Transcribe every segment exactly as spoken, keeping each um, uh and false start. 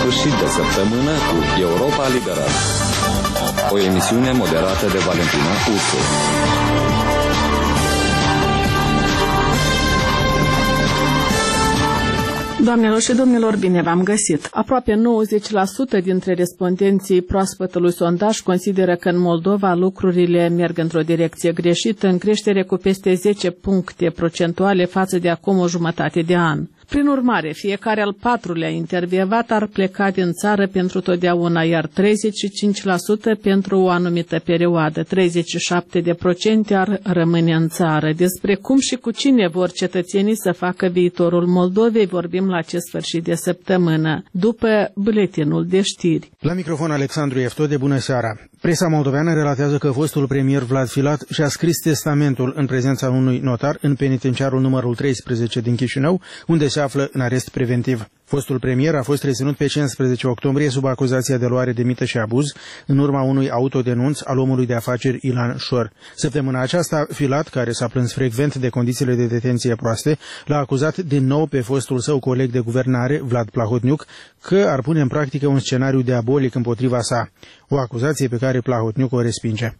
sfârșit de săptămână cu Europa Liberă. O emisiune moderată de Valentina Ursu. Doamnelor și domnilor, bine v-am găsit. Aproape nouăzeci la sută dintre respondenții proaspătului sondaj consideră că în Moldova lucrurile merg într-o direcție greșită, în creștere cu peste zece puncte procentuale față de acum o jumătate de an. Prin urmare, fiecare al patrulea intervievat ar pleca din țară pentru totdeauna, iar treizeci și cinci la sută pentru o anumită perioadă, treizeci și șapte la sută ar rămâne în țară. Despre cum și cu cine vor cetățenii să facă viitorul Moldovei vorbim la acest sfârșit de săptămână, după buletinul de știri. La microfon Alexandru Eftode, bună seara! Presa moldoveană relatează că fostul premier Vlad Filat și-a scris testamentul în prezența unui notar în penitenciarul numărul treisprezece din Chișinău, unde se află în arest preventiv. Fostul premier a fost reținut pe cincisprezece octombrie sub acuzația de luare de mită și abuz în urma unui autodenunț al omului de afaceri Ilan Șor. Săptămâna aceasta, Filat, care s-a plâns frecvent de condițiile de detenție proaste, l-a acuzat din nou pe fostul său coleg de guvernare, Vlad Plahotniuc, că ar pune în practică un scenariu diabolic împotriva sa, o acuzație pe care Plahotniuc o respinge.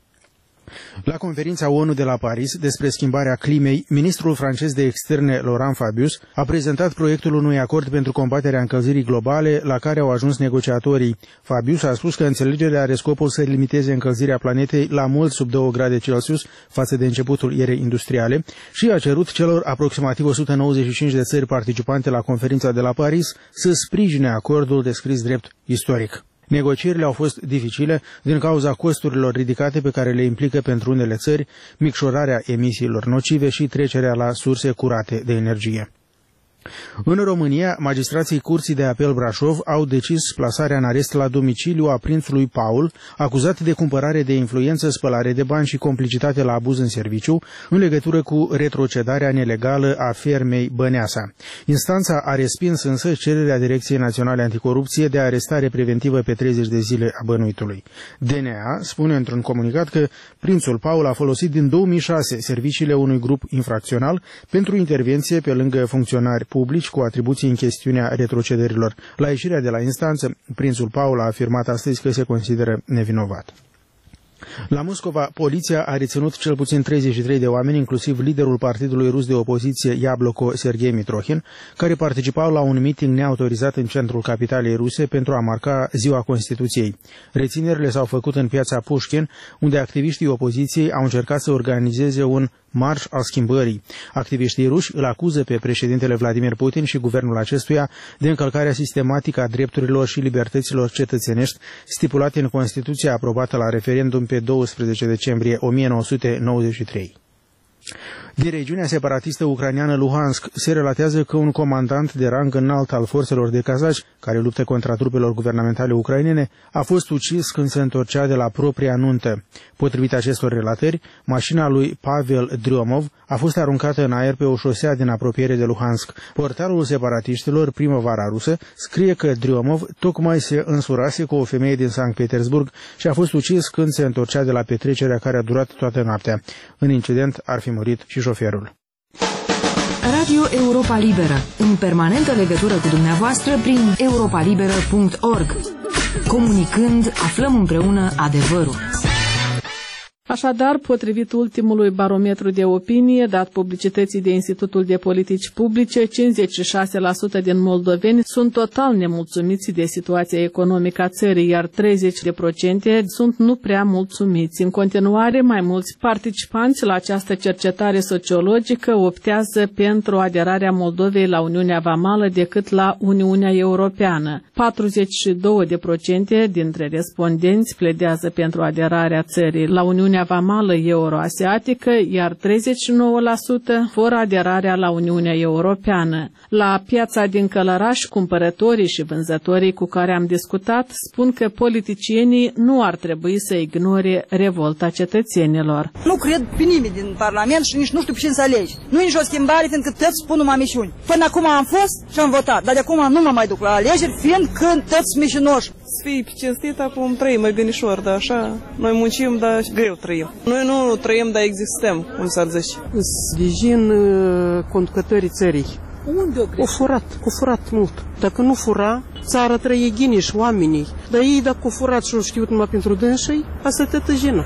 La conferința ONU de la Paris despre schimbarea climei, ministrul francez de externe Laurent Fabius a prezentat proiectul unui acord pentru combaterea încălzirii globale la care au ajuns negociatorii. Fabius a spus că înțelegerea are scopul să limiteze încălzirea planetei la mult sub două grade Celsius față de începutul erei industriale și a cerut celor aproximativ o sută nouăzeci și cinci de țări participante la conferința de la Paris să sprijine acordul descris drept istoric. Negocierile au fost dificile din cauza costurilor ridicate pe care le implică pentru unele țări micșorarea emisiilor nocive și trecerea la surse curate de energie. În România, magistrații Curții de Apel Brașov au decis plasarea în arest la domiciliu a prințului Paul, acuzat de cumpărare de influență, spălare de bani și complicitate la abuz în serviciu, în legătură cu retrocedarea nelegală a fermei Băneasa. Instanța a respins însă cererea Direcției Naționale Anticorupție de arestare preventivă pe treizeci de zile a bănuitului. D N A spune într-un comunicat că prințul Paul a folosit din două mii șase serviciile unui grup infracțional pentru intervenție pe lângă funcționari publici cu atribuții în chestiunea retrocederilor. La ieșirea de la instanță, prințul Paul a afirmat astăzi că se consideră nevinovat. La Moscova, poliția a reținut cel puțin treizeci și trei de oameni, inclusiv liderul partidului rus de opoziție Iabloko Sergei Mitrohin, care participau la un meeting neautorizat în centrul capitalei ruse pentru a marca Ziua Constituției. Reținerile s-au făcut în piața Pușkin, unde activiștii opoziției au încercat să organizeze un marș al schimbării. Activiștii ruși îl acuză pe președintele Vladimir Putin și guvernul acestuia de încălcarea sistematică a drepturilor și libertăților cetățenești stipulate în Constituția aprobată la referendum pe douăsprezece decembrie o mie nouă sute nouăzeci și trei. Din regiunea separatistă ucraineană Luhansk se relatează că un comandant de rang înalt al forțelor de cazaci, care luptă contra trupelor guvernamentale ucrainene, a fost ucis când se întorcea de la propria nuntă. Potrivit acestor relatări, mașina lui Pavel Dryomov a fost aruncată în aer pe o șosea din apropiere de Luhansk. Portalul separatiștilor Primăvara Rusă scrie că Dryomov tocmai se însurase cu o femeie din Sankt Petersburg și a fost ucis când se întorcea de la petrecerea care a durat toată noaptea. În incident ar fi murit și șoferul. Radio Europa Liberă, în permanentă legătură cu dumneavoastră prin europa liberă punct org. Comunicând, aflăm împreună adevărul. Așadar, potrivit ultimului barometru de opinie dat publicității de Institutul de Politici Publice, cincizeci și șase la sută din moldoveni sunt total nemulțumiți de situația economică a țării, iar treizeci la sută sunt nu prea mulțumiți. În continuare, mai mulți participanți la această cercetare sociologică optează pentru aderarea Moldovei la Uniunea Vamală decât la Uniunea Europeană. patruzeci și doi la sută dintre respondenți pledează pentru aderarea țării la Uniunea Vamală Euroasiatică, iar treizeci și nouă la sută vor aderarea la Uniunea Europeană. La piața din Călăraș, cumpărătorii și vânzătorii cu care am discutat spun că politicienii nu ar trebui să ignore revolta cetățenilor. Nu cred pe nimeni din Parlament și nici nu știu pe cine să alegi. Nu e nicio schimbare, fiindcă toți spun numai mișuni. Până acum am fost și am votat, dar de acum nu mă mai duc la alegeri, fiindcă toți mișinoși. Să fii cinstit, acum trăim mărgănișor, dar așa, noi muncim, dar greu trăim. Noi nu trăim, dar existăm, cum s-ar zice. Sprijin conducătorii țării. Unde o O furat, o furat mult. Dacă nu fura, țara trăie ghiniș, oamenii. Dar ei dacă o furat și o știut numai pentru dânsii, asta te tăjină.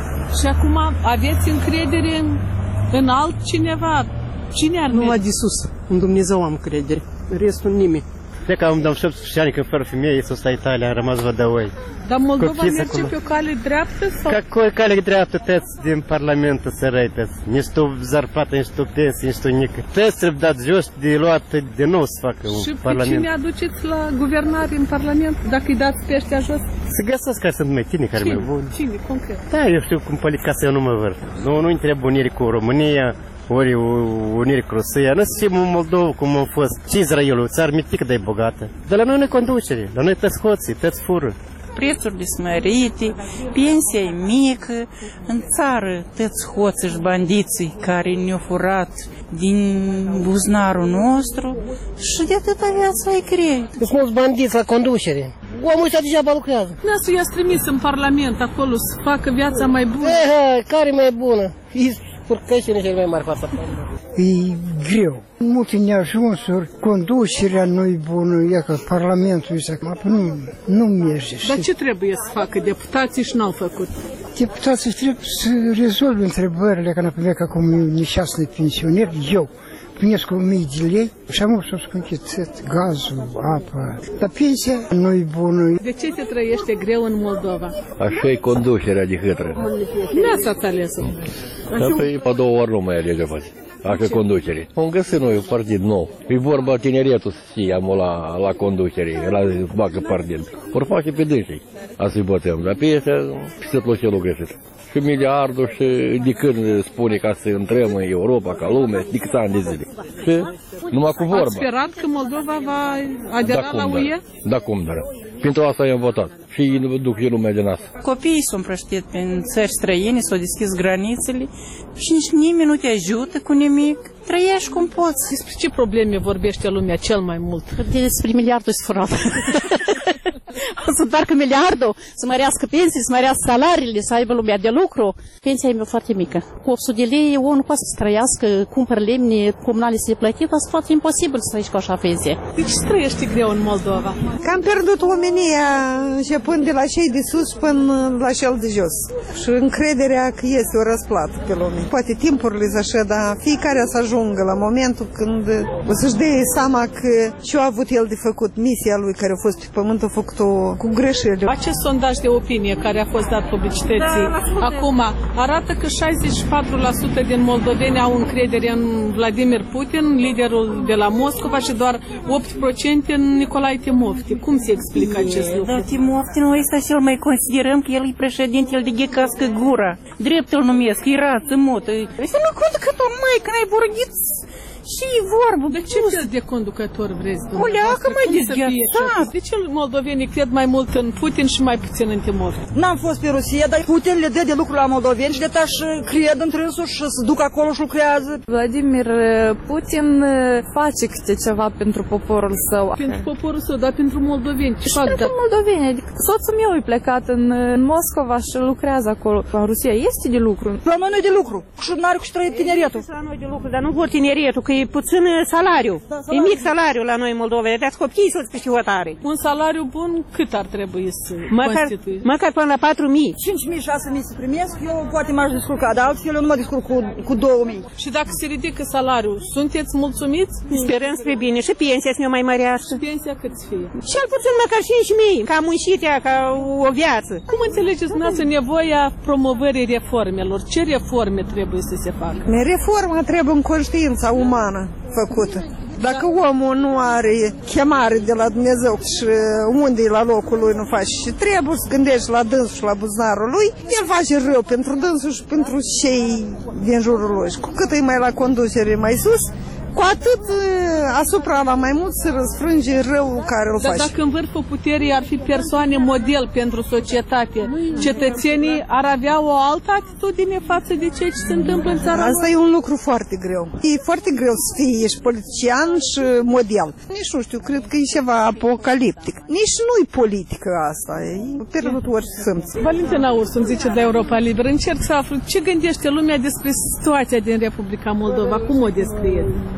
Și acum aveți încredere în, în altcineva? Cine ar Numai de sus, în Dumnezeu am credere. Restul nimeni. Cred că am dat șaptesprezece ani când fără femeie s-a stat Italia, am rămas vădăoi. Dar Moldova Copii merge acolo. pe o cale dreaptă? Sau? Ca cu cale dreaptă, tăți din Parlamentul să răități. Nici tu zarpată, nici tu pensii, nici tu nică. Tăți trebuie dat jos de luat de nou să facă un Și pe Parlament. cine aduceți la guvernare în Parlament, dacă îi dați pe ăștia jos? Să găsesc care sunt mai tine, care Cine? mai buni. Cine, concret? Da, eu știu cum politica să eu nu mă văd. Nu, nu întreb unire cu România, ori unire cu Rusia. Nu știm în Moldova cum a fost. Și Israelul, țară mitică, dar e bogată. Dar la noi nu e conducere, la noi tăți hoții, tăți fură. Prețurile smărite, pensia e mică, în țară tăți hoții și bandiții care ne-au furat din buzunarul nostru și de atâta viața e grea. Sunt mulți bandiți la conducere. Omul ăsta degeaba lucrează. Dumneavoastră i-ați trimis în Parlament acolo să facă viața mai bună. Eh, care mai bună? E spurcășile cele mai mari față. E greu. Multe neajunsuri, conducerea nu-i bună, e că Parlamentul ăsta nu, nu merge. Dar ce trebuie să facă deputații și n-au făcut? Deputații trebuie să rezolve întrebările, că например, как у меня несчастный пенсионер, eu primesc o mie de lei și am să încheițet gazul, apa. Dar pensia nu-i bună. De ce se trăiește greu în Moldova? Așa e conducerea de hâtră. Nu ați ales-o. Dar pe, pe două ori nu mai alege face. Așa conducere. Am găsit noi un partid nou. E vorba tineretul să fie la, la conducere, la bagă partid. Vor face pe dânsii. Asta-i bătăm. Dar pe ăștia se plăcelul greșit. Și miliardul și de când spune ca să intrăm în Europa, ca lume, de câți ani de zile. Și numai cu vorba. Ați sperat că Moldova va adera da, la cum, U E? Da, da, cum, dar. Pentru asta i-am votat. Și duc și lumea din asta. Copiii s-au împrăștit prin țări străine, s-au deschis granițele și nici nimeni nu te ajută cu nimic. Trăiești cum poți. Despre ce probleme vorbește lumea cel mai mult? Despre miliardul și furat. O să întoarcă miliardul, să mărească pensii, să mărească salariile, să aibă lumea de lucru. Pensia e foarte mică. Cu opt sute de lei, omul nu poate să trăiască, cumpără lemne, comunale să-i plătit, asta poate imposibil să trăiești cu așa pensie. De ce trăiești greu în Moldova? Că am pierdut omenia, începând de la cei de sus până la cel de jos. Și încrederea că este o răsplată pe lume. Poate timpurile sunt așa, dar fiecare să ajungă la momentul când o să-și dea seama că ce-a avut el de făcut, misia lui care a fost pe pământ, a făcut-o cu greșeli. Acest sondaj de opinie care a fost dat publicității da, acum arată că șaizeci și patru la sută din moldoveni au încredere în Vladimir Putin, liderul de la Moscova, și doar opt la sută în Nicolae Timofti. Cum se explică e, acest lucru? Da, Timofti, noi ăsta cel mai considerăm că el e președintele de ghecască gura. Drept îl numesc, e rață, motă. Este nu conducător, mai, când ai vorbit și vorbă. De ce fel de conducător vreți, dumneavoastră? O leacă mai dezgheațat. De ce moldovenii cred mai mult în Putin și mai puțin în Timofti? N-am fost pe Rusia, dar Putin le dă de lucru la moldoveni și de tași cred întrânsul și se duc acolo și lucrează. Vladimir Putin face câte ceva pentru poporul său. Pentru poporul său, dar pentru moldoveni. Ce fac? Pentru da? moldoveni. Adică soțul meu e plecat în, în Moscova și lucrează acolo. În Rusia este de lucru. La noi nu e de lucru. Și n-are cu și trăie tineretul. La noi de lucru, dar nu vor tineretul, că e puțin salariu. Da, salariu. E mic salariu la noi în Moldova. Dați copiii să-ți câștigă hotare. Un salariu bun cât ar trebui să măcar, constituie? Măcar până la patru mii. cinci mii, șase mii să primesc, eu poate m-aș descurca, dar altfel eu nu mă descurc cu, cu două mii. Și dacă se ridică salariul, sunteți mulțumiți? Sperăm spre bine. Și pensia să ne mai mărească. Și pensia cât să fie? Cel puțin măcar cinci mii, ca muncitea, ca o viață. Cum înțelegeți dumneavoastră nevoia promovării reformelor? Ce reforme trebuie să se facă? Reforma trebuie în conștiința umană făcută. Dacă omul nu are chemare de la Dumnezeu și unde e la locul lui nu face și trebuie să gândești la dânsul și la buzunarul lui, el face rău pentru dânsul și pentru cei din jurul lui. Și cu cât e mai la conducere mai sus, cu atât asupra la mai mult se răsfrânge răul care îl Dar face. dacă în vârful puterii ar fi persoane model pentru societate, cetățenii ar avea o altă atitudine față de ceea ce se întâmplă în țara Asta e un lucru foarte greu. E foarte greu să fii, ești politician și model. Nici nu știu, cred că e ceva apocaliptic. Nici nu-i politică asta, e pierdut orice simț. Valentina Ursu îmi zice de Europa Liberă, încerc să aflu ce gândește lumea despre situația din Republica Moldova, cum o descrie?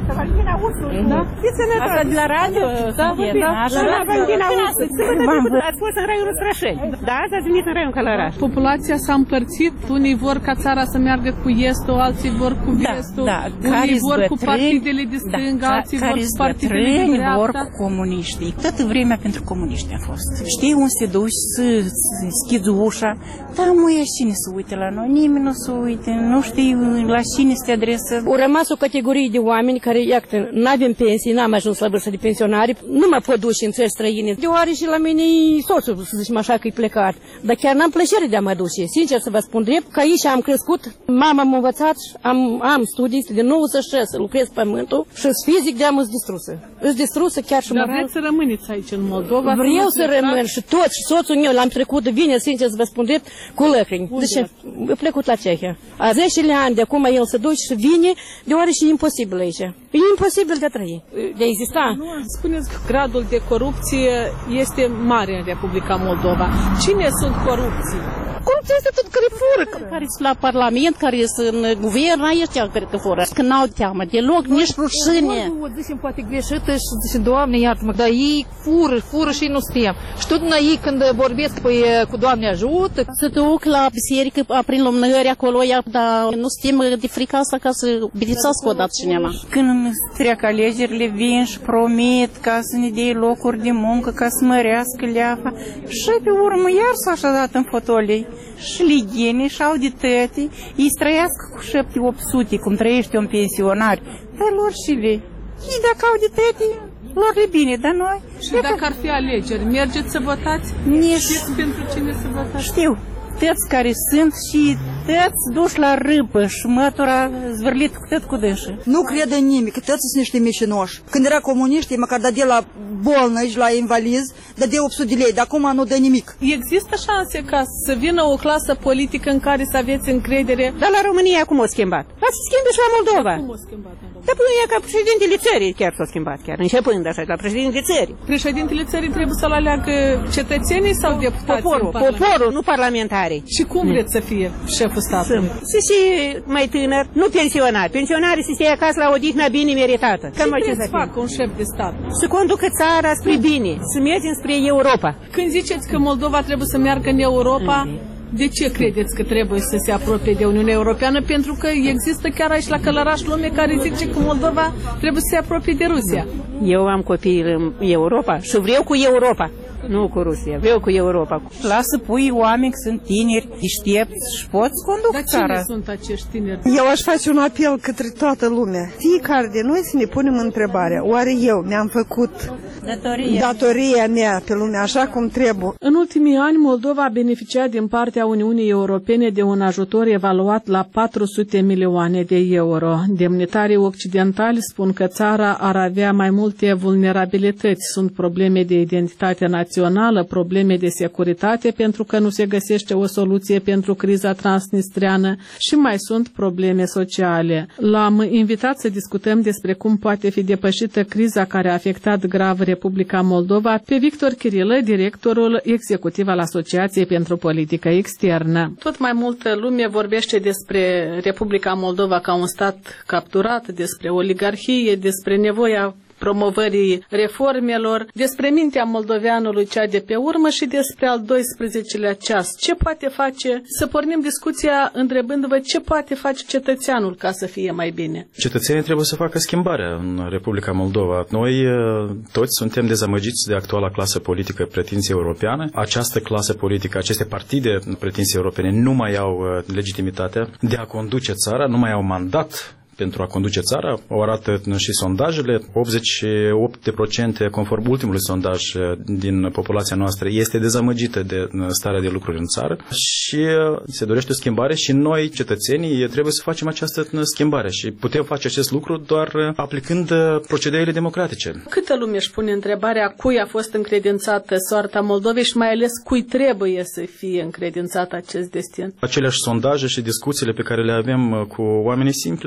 sănătoasă, Valentina Ursu. Da? Fiți sănătoasă. Asta de la radio? Da, da. Așa, Valentina Ursu. Ați fost în raiul Strășeni. Da, azi ați venit în raiul Călăraș. Populația s-a împărțit. Unii vor ca țara să meargă cu estul, alții vor cu vestul. Da, da. Unii vor cu partidele de stânga, da, alții vor cu partidele de dreapta. vor cu comuniștii. Toată vremea pentru comuniști a fost. Știi unde se duci să schizi ușa, dar nu e cine să uite la noi, nimeni nu se uite, nu știi la cine se adresă. Au rămas o categorie de oameni care, iată, n-avem pensii, n-am ajuns la vârstă de pensionari, nu mă pot duce în țări străine. Deoarece la mine soțul, să zicem așa, că e plecat. Dar chiar n-am plăcere de a mă duce. Sincer să vă spun drept, că aici am crescut, mama m-a învățat, am, am studii de nouăzeci și șase, lucrez pământul și fizic de-am îți distrusă. Îți distrusă chiar și moral. Dar vreți să rămâneți aici în Moldova? Vreau să rămân și tot, și soțul meu l-am trecut, vine, sincer să vă spun drept, cu lăcrimi. Deci, a plecut la Cehia. A zece ani de acum el se duce și vine, deoarece e imposibil aici. E imposibil de a trăi, de a exista. Nu, spuneți că gradul de corupție este mare în Republica Moldova. Cine sunt corupții? Corupția este tot care fură, care sunt la Parlament, care sunt în guvern, aici care că fură. Că n-au teamă deloc, nici rușine. O zicem poate greșită și zicem, Doamne, iartă-mă, dar ei fură, fură și nu știm. Și tot la ei când vorbesc, păi, cu Doamne ajută. Se duc la biserică, prin lumânări acolo, dar nu știm de frica asta ca să bidițească odată cineva. Când trec alegerile, vin și promit ca să ne dea locuri de muncă, ca să mărească leafa. Și pe urmă iar s-a așa dat în fotolii. Și lighine, și audităte, ei trăiască cu șapte opt sute, cum trăiește un pensionar. Dar lor și le. Ei dacă audităte, lor e bine, dar noi... Și dacă ar fi alegeri, mergeți să votați? Nici... Știți pentru cine să votați? Știu. Tăți care sunt și tăți duși la râpă și mătura zvârlit cu tot cu dâșă. Nu crede în nimic, tăți sunt niște mișinoși. Când era comuniști, măcar dădea la bolnă și la invaliz, dădea opt sute de lei, dar acum nu dă nimic. Există șanse ca să vină o clasă politică în care să aveți încredere? Dar la România cum o schimbat? La să schimbe și la Moldova. Cum o schimbat? Dar până e ca președintele țării chiar s-a schimbat, chiar începând așa, la președintele țării. Președintele țării trebuie să-l aleagă cetățenii sau deputații? Poporul, poporul, nu parlamentarii. Și cum vreți să fie șeful statului? Să fie mai tânăr, nu pensionari. Pensionarii să stea acasă la odihnă bine meritată. Ce trebuie să facă un șef de stat? Să conducă țara spre bine, să mergem spre Europa. Când ziceți că Moldova trebuie să meargă în Europa, de ce credeți că trebuie să se apropie de Uniunea Europeană? Pentru că există chiar aici la Călăraș lume care zice că Moldova trebuie să se apropie de Rusia. Eu am copii în Europa și vreau cu Europa. Nu cu Rusia, vreau cu Europa. Lasă pui oameni, sunt tineri, deștepți și poți conduc țara. Dar cine sunt acești tineri? Eu aș face un apel către toată lumea. Fiecare de noi să ne punem întrebarea. Oare eu mi-am făcut datoria, datoria mea pe lume așa cum trebuie? În ultimii ani, Moldova a beneficiat din partea Uniunii Europene de un ajutor evaluat la patru sute milioane de euro. Demnitarii occidentali spun că țara ar avea mai multe vulnerabilități. Sunt probleme de identitate națională, probleme de securitate pentru că nu se găsește o soluție pentru criza transnistreană și mai sunt probleme sociale. L-am invitat să discutăm despre cum poate fi depășită criza care a afectat grav Republica Moldova pe Victor Chirilă, directorul executiv al Asociației pentru Politică Externă. Tot mai multă lume vorbește despre Republica Moldova ca un stat capturat, despre oligarhie, despre nevoia promovării reformelor, despre mintea moldoveanului cea de pe urmă și despre al doisprezecelea ceas. Ce poate face? Să pornim discuția întrebându-vă ce poate face cetățeanul ca să fie mai bine. Cetățenii trebuie să facă schimbarea în Republica Moldova. Noi toți suntem dezamăgiți de actuala clasă politică pretinție europeană. Această clasă politică, aceste partide pretinție europene nu mai au legitimitatea de a conduce țara, nu mai au mandat pentru a conduce țara, o arată și sondajele, optzeci și opt la sută conform ultimului sondaj din populația noastră este dezamăgită de starea de lucruri în țară și se dorește o schimbare și noi, cetățenii, trebuie să facem această schimbare și putem face acest lucru doar aplicând procedeile democratice. Câtă lume își pune întrebarea cui a fost încredințată soarta Moldovei și mai ales cui trebuie să fie încredințat acest destin? Aceleași sondaje și discuțiile pe care le avem cu oamenii simple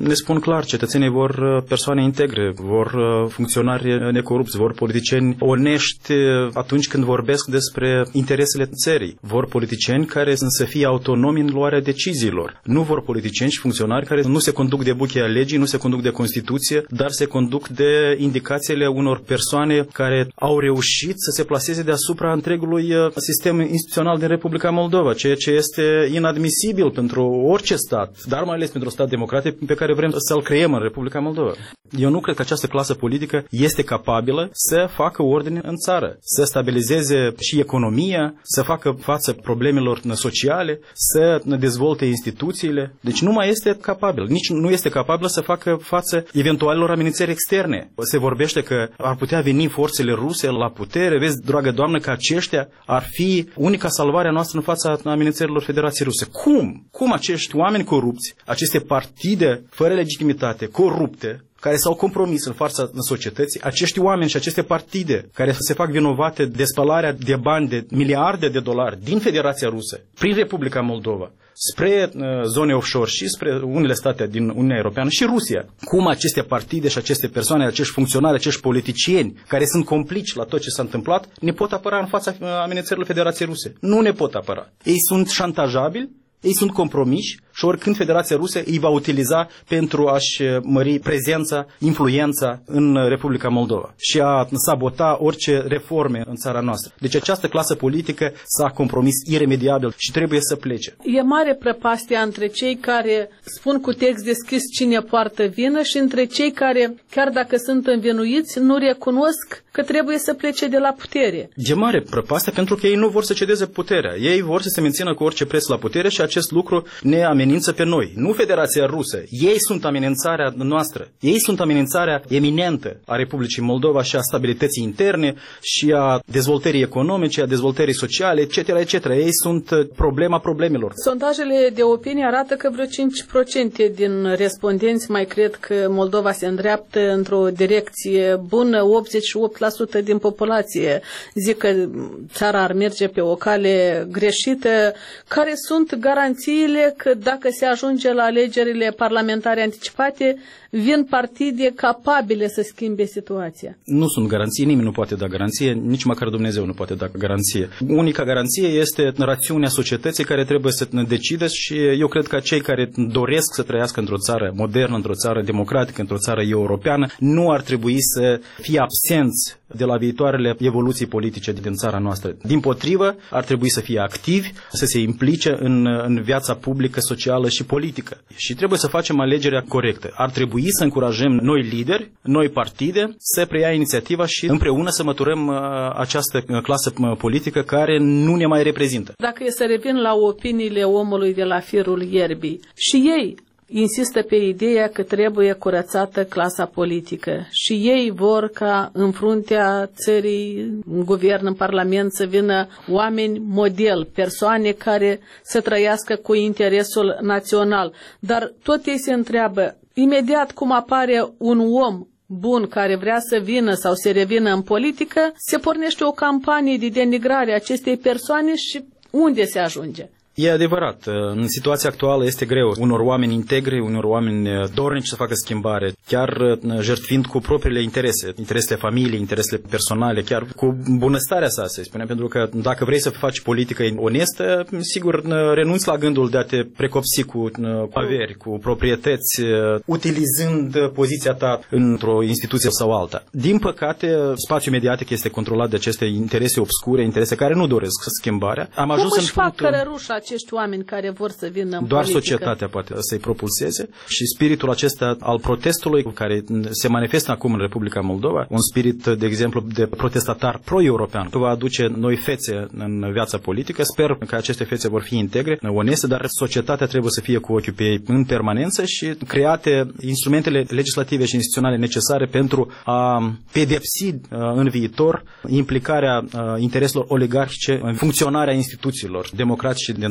ne spun clar, cetățenii vor persoane integre, vor funcționari necorupți, vor politicieni onești atunci când vorbesc despre interesele țării. Vor politicieni care să fie autonomi în luarea deciziilor. Nu vor politicieni și funcționari care nu se conduc de buchea legii, nu se conduc de Constituție, dar se conduc de indicațiile unor persoane care au reușit să se plaseze deasupra întregului sistem instituțional din Republica Moldova, ceea ce este inadmisibil pentru orice stat, dar mai ales pentru un stat democratic pe care vrem să-l creăm în Republica Moldova. Eu nu cred că această clasă politică este capabilă să facă ordine în țară, să stabilizeze și economia, să facă față problemelor sociale, să dezvolte instituțiile. Deci nu mai este capabil, nici nu este capabil să facă față eventualelor amenințări externe. Se vorbește că ar putea veni forțele ruse la putere. Vezi, dragă doamnă, că aceștia ar fi unica salvare a noastră în fața amenințărilor Federației Ruse. Cum? Cum acești oameni corupți, aceste partide fără legitimitate, corupte, care s-au compromis în fața societății, acești oameni și aceste partide care se fac vinovate de spălarea de bani de miliarde de dolari din Federația Rusă, prin Republica Moldova, spre uh, zone offshore și spre unele state din Uniunea Europeană și Rusia. Cum aceste partide și aceste persoane, acești funcționari, acești politicieni care sunt complici la tot ce s-a întâmplat, ne pot apăra în fața uh, amenințărilor Federației Ruse? Nu ne pot apăra. Ei sunt șantajabili, ei sunt compromiși și oricând Federația Rusă îi va utiliza pentru a-și mări prezența, influența în Republica Moldova și a sabota orice reforme în țara noastră. Deci această clasă politică s-a compromis iremediabil și trebuie să plece. E mare prăpastia între cei care spun cu text deschis cine poartă vină și între cei care, chiar dacă sunt învinuiți, nu recunosc că trebuie să plece de la putere. E mare prăpastia pentru că ei nu vor să cedeze puterea. Ei vor să se mențină cu orice preț la putere și acest lucru ne amenință pe noi. Nu Federația Rusă. Ei sunt amenințarea noastră. Ei sunt amenințarea eminentă a Republicii Moldova și a stabilității interne și a dezvoltării economice, a dezvoltării sociale, et cetera, et cetera. Ei sunt problema problemelor. Sondajele de opinie arată că vreo cinci la sută din respondenți mai cred că Moldova se îndreaptă într-o direcție bună, optzeci și opt la sută din populație zic că țara ar merge pe o cale greșită. Care sunt garanțiile că dacă se ajunge la alegerile parlamentare anticipate, vin partide capabile să schimbe situația? Nu sunt garanții, nimeni nu poate da garanție, nici măcar Dumnezeu nu poate da garanție. Unica garanție este rațiunea societății care trebuie să ne decidă și eu cred că cei care doresc să trăiască într-o țară modernă, într-o țară democratică, într-o țară europeană, nu ar trebui să fie absenți de la viitoarele evoluții politice din țara noastră. Dimpotrivă, ar trebui să fie activi, să se implice în, în viața publică, socială și politică. Și trebuie să facem alegerea corectă. Ar trebui să încurajăm noi lideri, noi partide, să preia inițiativa și împreună să măturăm uh, această clasă politică care nu ne mai reprezintă. Dacă e să revin la opiniile omului de la firul ierbii, și ei insistă pe ideea că trebuie curățată clasa politică și ei vor ca în fruntea țării, în guvern, în parlament, să vină oameni model, persoane care să trăiască cu interesul național. Dar tot ei se întreabă, imediat cum apare un om bun care vrea să vină sau să revină în politică, se pornește o campanie de denigrare a acestei persoane și unde se ajunge? E adevărat, în situația actuală este greu unor oameni integri, unor oameni dornici să facă schimbare, chiar jertfind cu propriile interese, interesele familiei, interesele personale, chiar cu bunăstarea sa, se spune, pentru că dacă vrei să faci politică onestă, sigur renunți la gândul de a te precopsi cu averi, cu proprietăți, utilizând poziția ta într-o instituție sau alta. Din păcate, spațiul mediatic este controlat de aceste interese obscure, interese care nu doresc schimbarea. Am ajuns Cum își în fac punctul... cărărușa acești oameni care vor să vină în Doar politică? societatea poate să-i propulseze și spiritul acesta al protestului care se manifestă acum în Republica Moldova, un spirit, de exemplu, de protestatar pro-european, va aduce noi fețe în viața politică. Sper că aceste fețe vor fi integre, oneste, dar societatea trebuie să fie cu ochiul pe ei în permanență și create instrumentele legislative și instituționale necesare pentru a pedepsi în viitor implicarea intereselor oligarhice în funcționarea instituțiilor democratice din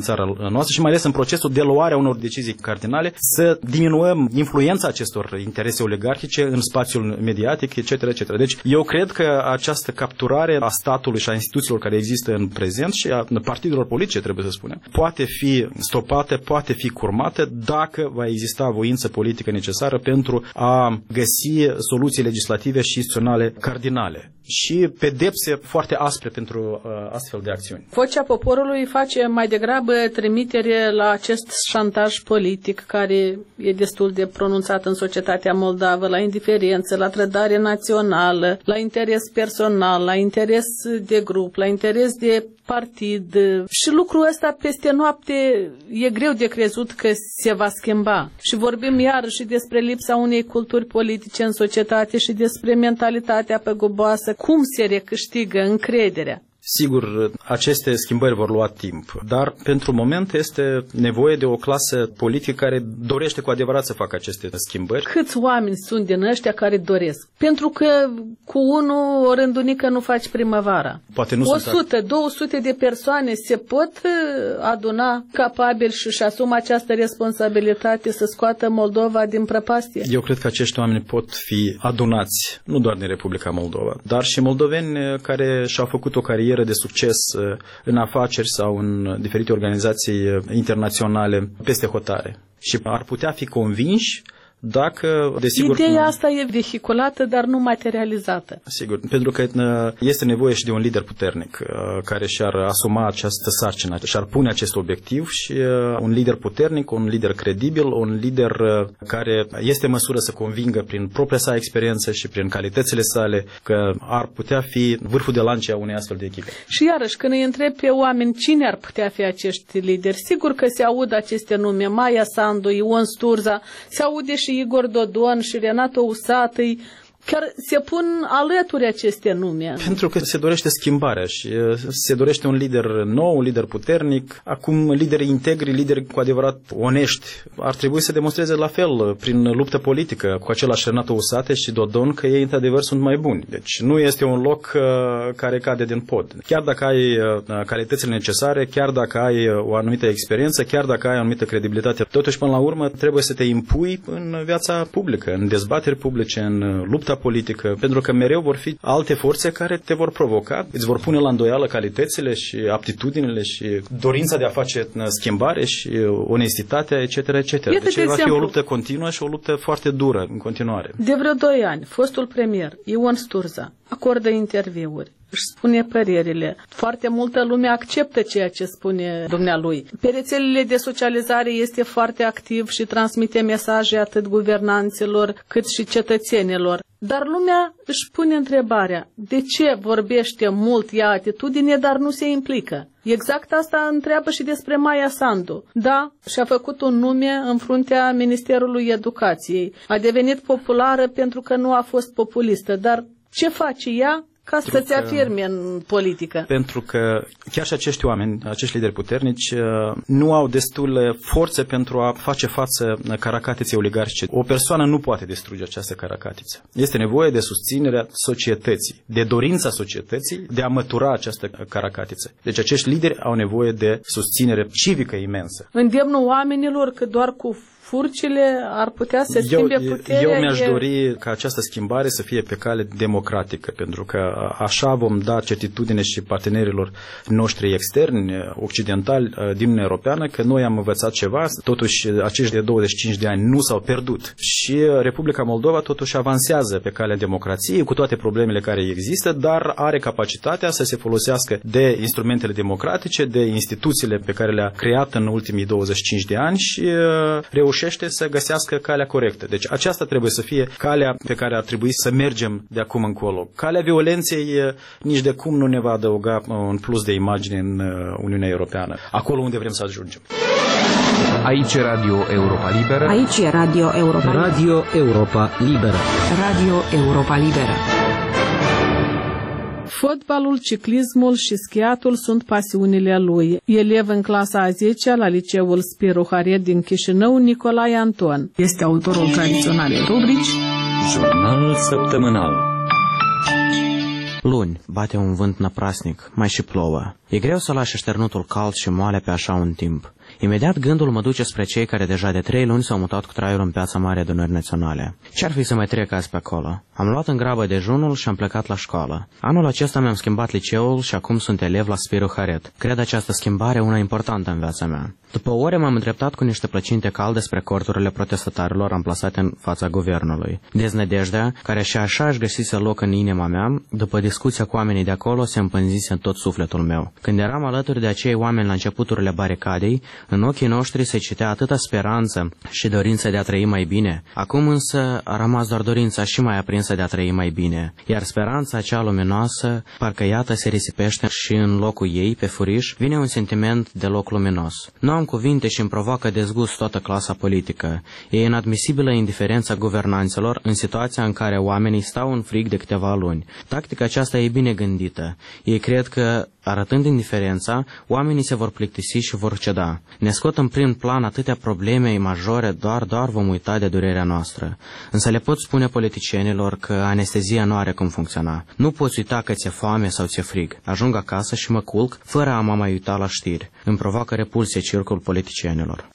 țara noastră și mai ales în procesul de luare a unor decizii cardinale, să diminuăm influența acestor interese oligarhice în spațiul mediatic, et cetera, et cetera. Deci eu cred că această capturare a statului și a instituțiilor care există în prezent și a partidelor politice, trebuie să spunem, poate fi stopată, poate fi curmată dacă va exista voință politică necesară pentru a găsi soluții legislative și instituționale cardinale și pedepse foarte aspre pentru uh, astfel de acțiuni. Vocea poporului face mai degrabă trimitere la acest șantaj politic care e destul de pronunțat în societatea moldavă, la indiferență, la trădare națională, la interes personal, la interes de grup, la interes de partid. Și lucrul ăsta peste noapte e greu de crezut că se va schimba. Și vorbim iarăși despre lipsa unei culturi politice în societate și despre mentalitatea păguboasă. Cum se recâștigă încrederea? Sigur, aceste schimbări vor lua timp, dar pentru moment este nevoie de o clasă politică care dorește cu adevărat să facă aceste schimbări. Câți oameni sunt din ăștia care doresc? Pentru că cu unul o rândunică nu faci primăvara. Poate nu o sută, două sute de persoane se pot aduna capabili și își asumă această responsabilitate să scoată Moldova din prăpastie? Eu cred că acești oameni pot fi adunați, nu doar din Republica Moldova, dar și moldoveni care și-au făcut o carieră de succes în afaceri sau în diferite organizații internaționale peste hotare și ar putea fi convinși dacă, desigur... Ideea asta e vehiculată, dar nu materializată. Sigur, pentru că este nevoie și de un lider puternic care și-ar asuma această sarcină, și-ar pune acest obiectiv și un lider puternic, un lider credibil, un lider care este în măsură să convingă prin propria sa experiență și prin calitățile sale că ar putea fi vârful de lance a unei astfel de echipe. Și iarăși, când îi întreb pe oameni cine ar putea fi acești lideri, sigur că se aud aceste nume, Maia Sandu, Ion Sturza, se aude și Igor Dodon și Renato Usatăi, chiar se pun alături aceste nume. Pentru că se dorește schimbarea și se dorește un lider nou, un lider puternic. Acum lideri integri, lideri cu adevărat onești ar trebui să demonstreze la fel prin luptă politică cu același Renato Usate și Dodon că ei într-adevăr sunt mai buni. Deci nu este un loc care cade din pod. Chiar dacă ai calitățile necesare, chiar dacă ai o anumită experiență, chiar dacă ai o anumită credibilitate, totuși până la urmă trebuie să te impui în viața publică, în dezbateri publice, în lupta politică, pentru că mereu vor fi alte forțe care te vor provoca, îți vor pune la îndoială calitățile și aptitudinile și dorința de a face schimbare și onestitatea, et cetera, et cetera. Deci va fi o luptă continuă și o luptă foarte dură în continuare. De vreo doi ani, fostul premier Ion Sturza acordă interviuri, își spune părerile. Foarte multă lume acceptă ceea ce spune dumnealui. Pe rețelele de socializare este foarte activ și transmite mesaje atât guvernanților cât și cetățenilor. Dar lumea își pune întrebarea, de ce vorbește mult, ia atitudine, dar nu se implică? Exact asta întreabă și despre Maia Sandu. Da, și-a făcut un nume în fruntea Ministerului Educației. A devenit populară pentru că nu a fost populistă, dar ce face ea ca să se afirme în politică? Pentru că chiar și acești oameni, acești lideri puternici, nu au destule forțe pentru a face față caracatiței oligarhice. O persoană nu poate distruge această caracatiță. Este nevoie de susținerea societății, de dorința societății de a mătura această caracatiță. Deci acești lideri au nevoie de susținere civică imensă. Îndemnul oamenilor că doar cu furcile ar putea să schimbe eu, puterea. Eu mi-aș e... dori ca această schimbare să fie pe cale democratică, pentru că așa vom da certitudine și partenerilor noștri externi, occidentali, din Uniunea Europeană, că noi am învățat ceva, totuși acești de douăzeci și cinci de ani nu s-au pierdut. Și Republica Moldova totuși avansează pe calea democrației, cu toate problemele care există, dar are capacitatea să se folosească de instrumentele democratice, de instituțiile pe care le-a creat în ultimii douăzeci și cinci de ani și reușește să găsească calea corectă. Deci aceasta trebuie să fie calea pe care ar trebui să mergem de acum încolo. Calea violenței nici de cum nu ne va adăuga un plus de imagine în Uniunea Europeană, acolo unde vrem să ajungem. Aici e Radio Europa Liberă. Aici e Radio Europa Liberă. Radio Europa Liberă. Radio Europa Liberă. Fotbalul, ciclismul și schiatul sunt pasiunile lui. Elev în clasa a zecea la liceul Spiru Haret din Chișinău, Nicolae Anton este autorul tradiționalei rubrici Jurnal săptămânal. Luni, bate un vânt năprasnic, mai și plouă. E greu să lași șternutul cald și moale pe așa un timp. Imediat gândul mă duce spre cei care deja de trei luni s-au mutat cu traiul în Piața Mare Adunării Naționale. Ce-ar fi să mai trec azi pe acolo? Am luat în grabă dejunul și am plecat la școală. Anul acesta mi-am schimbat liceul și acum sunt elev la Spiru Haret. Cred această schimbare una importantă în viața mea. După o ore m-am îndreptat cu niște plăcinte calde spre corturile protestatarilor amplasate în fața guvernului. Deznădejdea, care și așa își găsise loc în inima mea, după discuția cu oamenii de acolo, se împânzise în tot sufletul meu. Când eram alături de acei oameni la începuturile baricadei, în ochii noștri se citea atâta speranță și dorință de a trăi mai bine. Acum însă a rămas doar dorința și mai aprinsă de a trăi mai bine, iar speranța acea luminoasă, parcă iată se risipește și în locul ei, pe furiș, vine un sentiment deloc luminos. Nu am cuvinte și îmi provoacă dezgust toată clasa politică. E inadmisibilă indiferența guvernanților în situația în care oamenii stau în frig de câteva luni. Tactica aceasta e bine gândită. Ei cred că, arătând indiferența, oamenii se vor plictisi și vor ceda. Ne scot în prim plan atâtea probleme majore, doar, doar vom uita de durerea noastră. Însă le pot spune politicienilor că anestezia nu are cum funcționa. Nu poți uita că ți-e foame sau ți-e frig. Ajung acasă și mă culc, fără a mă mai uita la știri. Îmi provoacă repulsie circul politicienilor.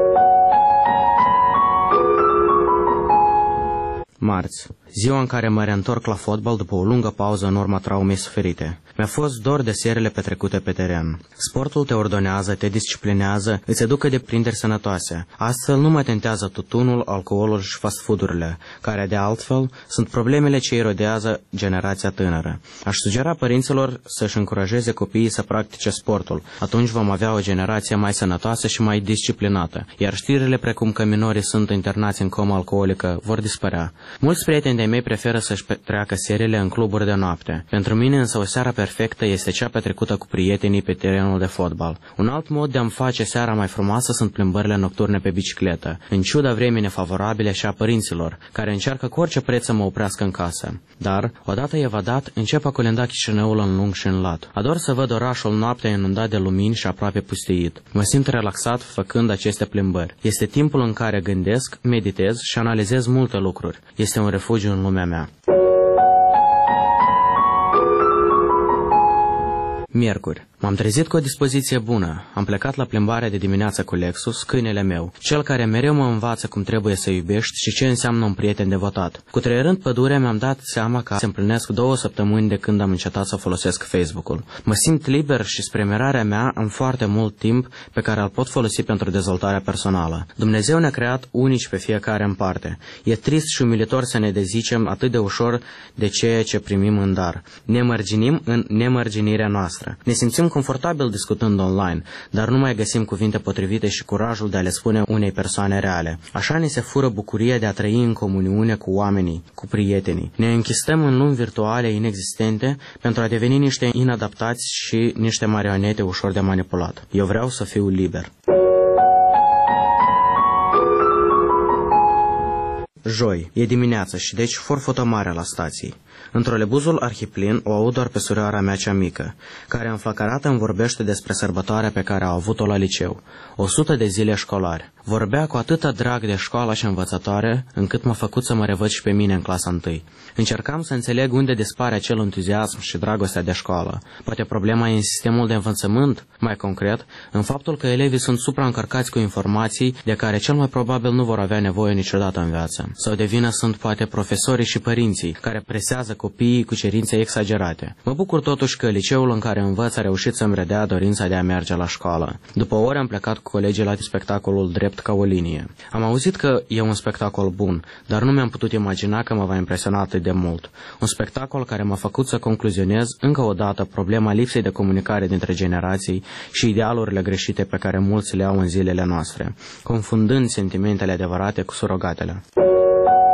Marți, ziua în care mă reîntorc la fotbal după o lungă pauză în urma traumei suferite. Mi-a fost dor de serele petrecute pe teren. Sportul te ordonează, te disciplinează, îți educă de prinderi sănătoase. Astfel nu mă tentează tutunul, alcoolul și fast food-urile, care de altfel sunt problemele ce erodează generația tânără. Aș sugera părinților să-și încurajeze copiii să practice sportul. Atunci vom avea o generație mai sănătoasă și mai disciplinată, iar știrile precum că minorii sunt internați în comă alcoolică vor dispărea. Mulți prieteni de mei preferă să-și petreacă serile în cluburi de noapte. Pentru mine însă o seară perfectă este cea petrecută cu prietenii pe terenul de fotbal. Un alt mod de a-mi face seara mai frumoasă sunt plimbările nocturne pe bicicletă, în ciuda vremii nefavorabile și a părinților, care încearcă cu orice preț să mă oprească în casă. Dar, odată evadat, încep a colenda Chișinăul în lung și în lat. Ador să văd orașul noaptea inundat de lumini și aproape pustiit. Mă simt relaxat făcând aceste plimbări. Este timpul în care gândesc, meditez și analizez multe lucruri. Este un refugiu în lumea mea. Miercuri. M-am trezit cu o dispoziție bună. Am plecat la plimbare de dimineață cu Lexus, câinele meu, cel care mereu mă învață cum trebuie să iubești și ce înseamnă un prieten devotat. Cu trăierând pădurea mi-am dat seama că se împlinesc două săptămâni de când am încetat să folosesc Facebook-ul. Mă simt liber și spre mirarea mea am foarte mult timp pe care îl pot folosi pentru dezvoltarea personală. Dumnezeu ne-a creat unici pe fiecare în parte. E trist și umilitor să ne dezicem atât de ușor de ceea ce primim în dar. Ne mărginim în nemărginirea noastră. Ne simțim confortabil discutând online, dar nu mai găsim cuvinte potrivite și curajul de a le spune unei persoane reale. Așa ne se fură bucuria de a trăi în comuniune cu oamenii, cu prietenii. Ne închistăm în lumi virtuale inexistente pentru a deveni niște inadaptați și niște marionete ușor de manipulat. Eu vreau să fiu liber. Joi, e dimineață și deci for fotomarea la stații. În trolebuzul arhiplin o aud doar pe surioara mea cea mică, care înflăcărată îmi vorbește despre sărbătoarea pe care a avut-o la liceu. O sută de zile școlare. Vorbea cu atâta drag de școala și învățătoare, încât m-a făcut să mă revăd și pe mine în clasa întâi. Încercam să înțeleg unde dispare acel entuziasm și dragostea de școală. Poate problema e în sistemul de învățământ, mai concret, în faptul că elevii sunt supraîncărcați cu informații de care cel mai probabil nu vor avea nevoie niciodată în viață. Sau de vină sunt poate profesorii și părinții, care presează copiii cu cerințe exagerate. Mă bucur totuși că liceul în care învăț a reușit să-mi redea dorința de a merge la școală. După o oră am plecat cu colegii la spectacolul Drept ca o linie. Am auzit că e un spectacol bun, dar nu mi-am putut imagina că mă va impresiona atât de mult. Un spectacol care m-a făcut să concluzionez încă o dată problema lipsei de comunicare dintre generații și idealurile greșite pe care mulți le au în zilele noastre, confundând sentimentele adevărate cu surogatele.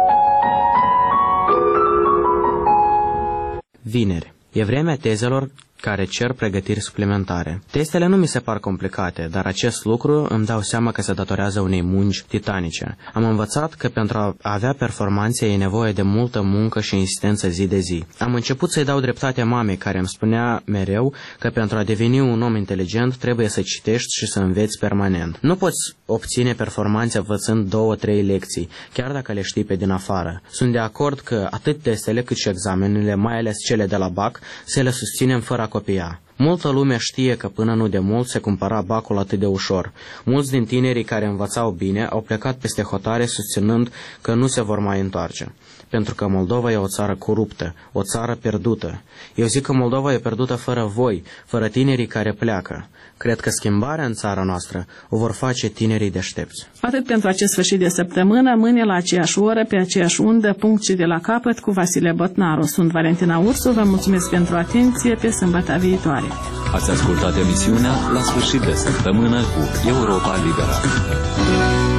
Vineri. E vremea tezelor care cer pregătiri suplimentare. Testele nu mi se par complicate, dar acest lucru îmi dau seama că se datorează unei munci titanice. Am învățat că pentru a avea performanțe e nevoie de multă muncă și insistență zi de zi. Am început să-i dau dreptate mamei, care îmi spunea mereu că pentru a deveni un om inteligent trebuie să citești și să înveți permanent. Nu poți obține performanțe învățând două, trei lecții, chiar dacă le știi pe din afară. Sunt de acord că atât testele cât și examenele, mai ales cele de la bac, să le susținem fără a copia. Multă lume știe că până nu de mult se cumpăra bacul atât de ușor. Mulți din tinerii care învățau bine au plecat peste hotare susținând că nu se vor mai întoarce. Pentru că Moldova e o țară coruptă, o țară pierdută. Eu zic că Moldova e pierdută fără voi, fără tinerii care pleacă. Cred că schimbarea în țara noastră o vor face tinerii deștepți. Atât pentru acest sfârșit de săptămână, mâine la aceeași oră, pe aceeași undă, punct și de la capăt, cu Vasile Botnaru. Sunt Valentina Ursu, vă mulțumesc pentru atenție, pe sâmbătă viitoare. Ați ascultat emisiunea La sfârșit de săptămână cu Europa Liberă.